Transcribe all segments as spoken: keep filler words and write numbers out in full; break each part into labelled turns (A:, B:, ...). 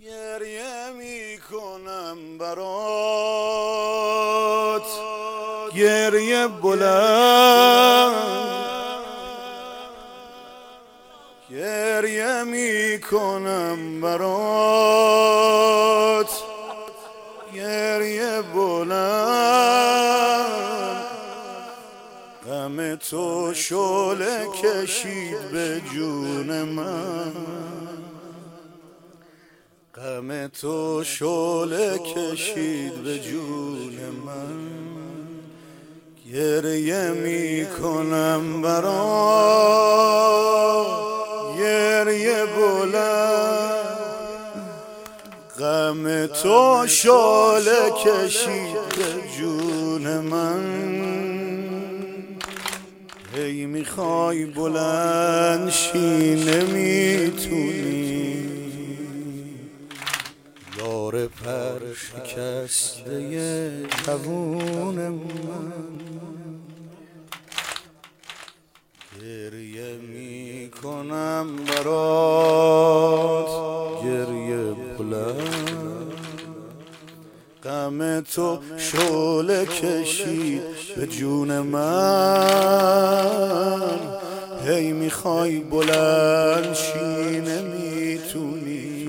A: گریه میکنم برات، گریه بلند، گریه میکنم برات، گریه بلند. غم تو شعله کشید به جون من، غم تو شعله کشید به جون من. گریه میکنم برات، گریه بلند. غم تو شعله کشید به جون من. هی میخوای بلند شی نمیتونی، یار پر شکسته جوون من. گریه میکنم برات، گریه بلند. غم تو شعله کشید به جون من. هی میخوای بلند شی نمیتونی،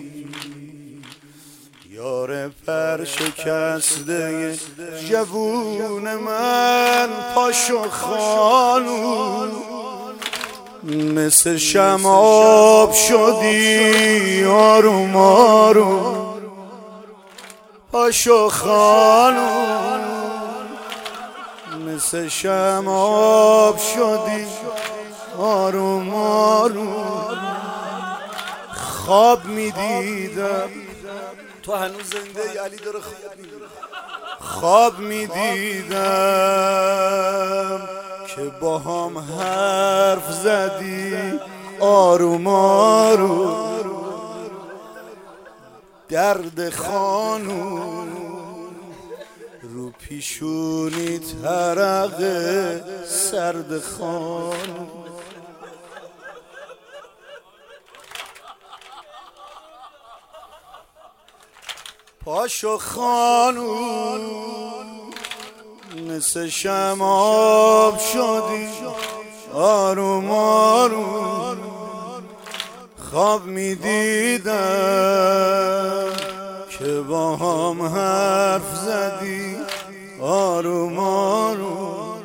A: یار پر شکسته جوون من. پاشو خانوم مثل شمع شدی آروم آروم. پاشو خانوم مثل شمع شدی آروم آروم. خواب میدیدم تو هنوز زنده ای، علی داره خواب میدیدم، خواب میدیدم که با هم حرف زدی آروم آروم. درد خانوم رو پیشونی ترقه سرد خانوم. پاشو خانوم مثل شمع شدی آروم آروم. خواب میدیدم که با هم حرف زدی آروم آروم.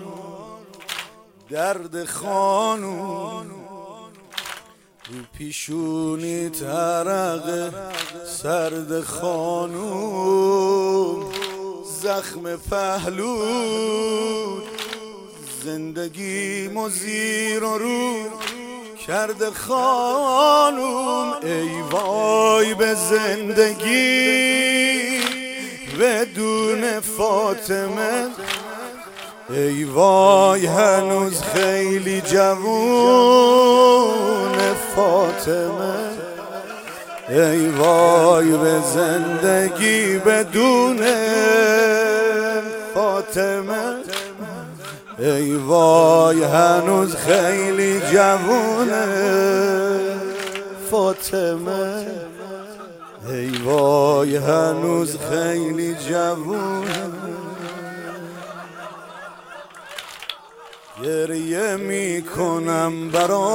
A: درد خانوم رو پیشونی ترقه سرد خانوم. زخم پهلو زندگی مزیر و رو کرده خانوم. ای وای به زندگی بدون فاطمه، ای وای هنوز خیلی جوون فاطمه. ای وای به زندگی بدون فاطمه، ای وای هنوز خیلی جوونه فاطمه. ای وای هنوز خیلی جوونه. گریه میکنم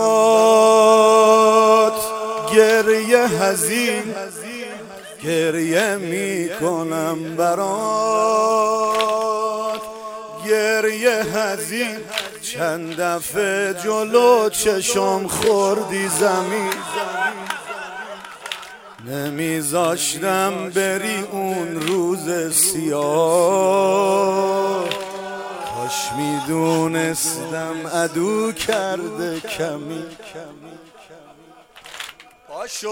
A: برات، گریه حزین، گریه میکنم برات، گریه حزین. چند دفعه جلو چشم خوردی زمین، نمیذاشتم بری اون روز سیاه. کاش میدونستم عدو کرده کمی. پاشو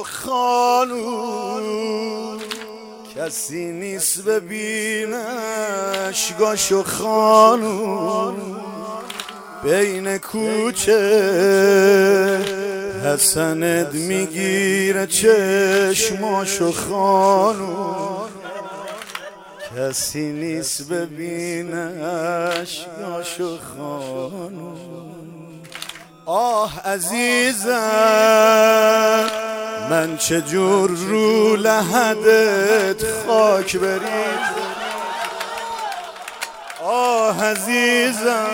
A: خانوم کسی نیست ببینش. گاشو خانوم بین کوچه حسنت میگیره چشماشو خانوم. کسی نیست ببینش گاشو خانوم. آه عزیزم من چجور رو لحدت خاک برید آه عزیزم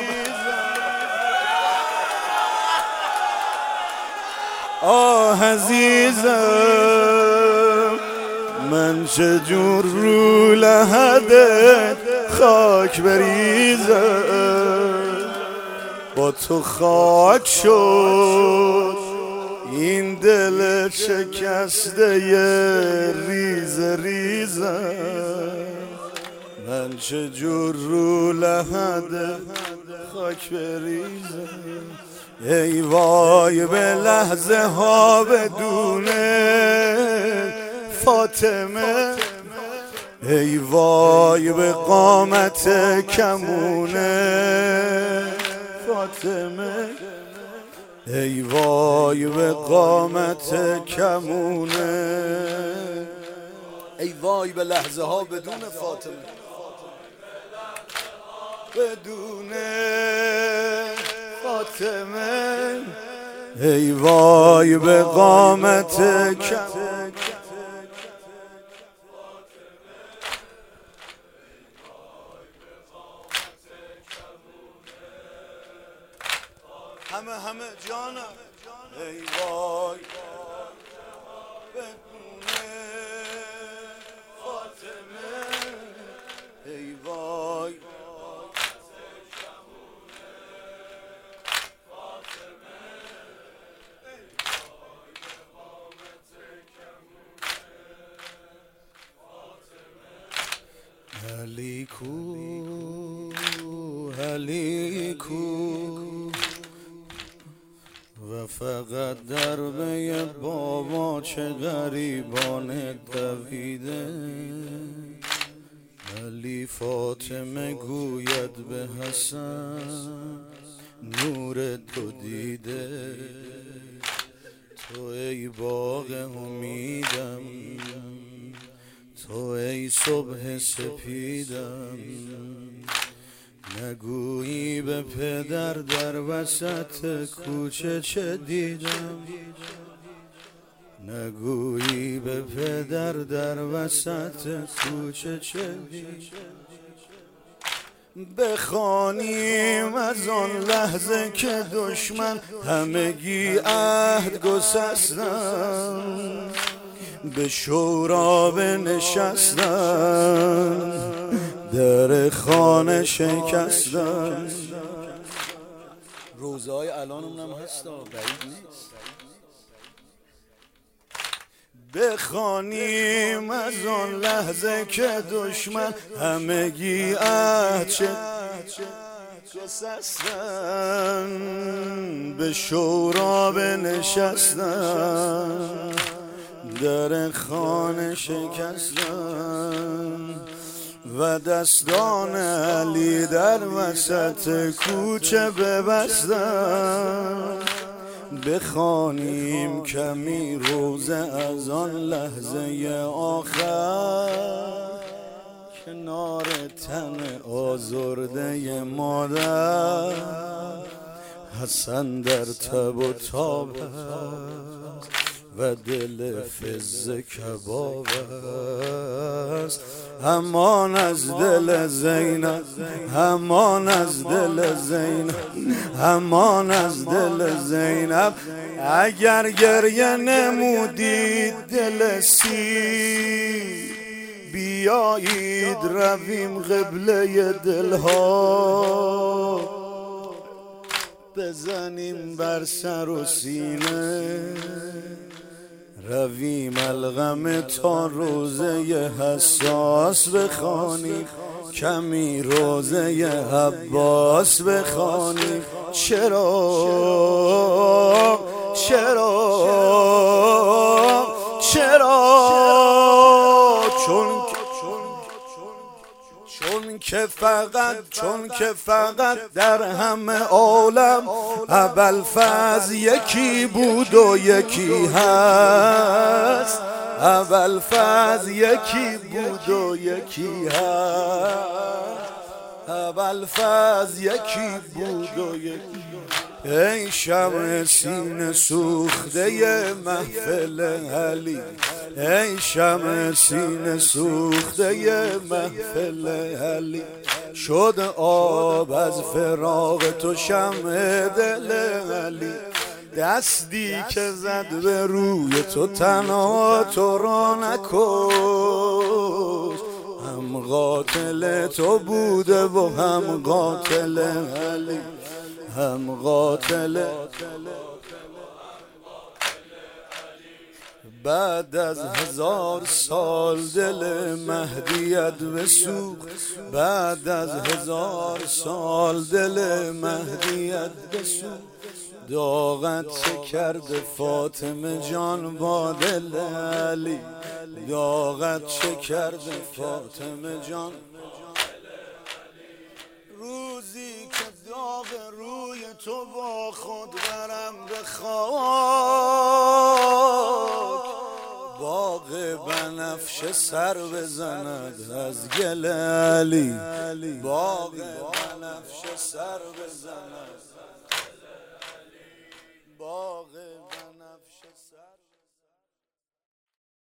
A: آه عزیزم من چجور رو لحدت خاک بریزم با تو خاک شد این دل شکسته ریز ریزم من چجور رو لحدت خاک بریزم ای وای به لحظه ها بدون فاطمه ای وای به قامت کمونه فاطمه ای وای به قامت کمونه ای وای به لحظه ها بدون فاطمه بدون فاطمه ای وای به قامت کمونه همه همه جانم ای وای بدون فاطمه ای وای علی کو علی کو و فقط دربه بابا چه غریبان دویده علی فاطمه گوید به حسن نور تو دیده تو ای باغ امیدم تو ای صبح سپیدم نگویی به پدر در وسط کوچه چه دیدم نگویی به پدر در وسط کوچه چه دیدم بخوانیم از آن لحظه که دشمن همگی عهد گسستن به شورا بنشستن در خانه شکستن روزهای الان اونم هست بعید نیست بخوانیم از آن لحظه که دشمن همگی عهد گسستن به شورا بنشستن در خانه شکستن و دستان علی در وسط کوچه ببستن بخوانیم کمی روزه از آن لحظه آخر کنار تن آزرده مادر حسن در تب و تاب و دل فز کباب است همان از دل زینب همان از دل زینب همان از دل زینب اگر گریه نمودید دل سی بیایید رویم قبله دلها بزنیم بر سر و سینه رویم الغم تا روزه حساس بخوانیم کمی روزه عباس بخوانیم چرا چرا چرا چون چون که فقط چون که فقط در همه عالم ابوالفضل یکی بود و یکی هست ابوالفضل یکی بود و یکی هست ابوالفضل یکی بود و یکی ای شمع سینه سوخته محفل علی، ای شمع سینه سوخته محفل علی، شد آب از فراق تو شمع دل علی، دستی که زد به روی تو تنها تو را نکش، هم قاتل تو بوده و هم قاتل علی، هم قاتل. بعد از هزار سال دل مهدیت بسوخت، بعد از هزار سال دل مهدیت بسوخت، داغت چه کرده فاطمه جان با دل علی، داغت چه کرده فاطمه جان. روزی که داغ روی تو با خود برم به خاک، باغ بنفشه سر بزند از گل علی، باغ بنفشه سر بزند.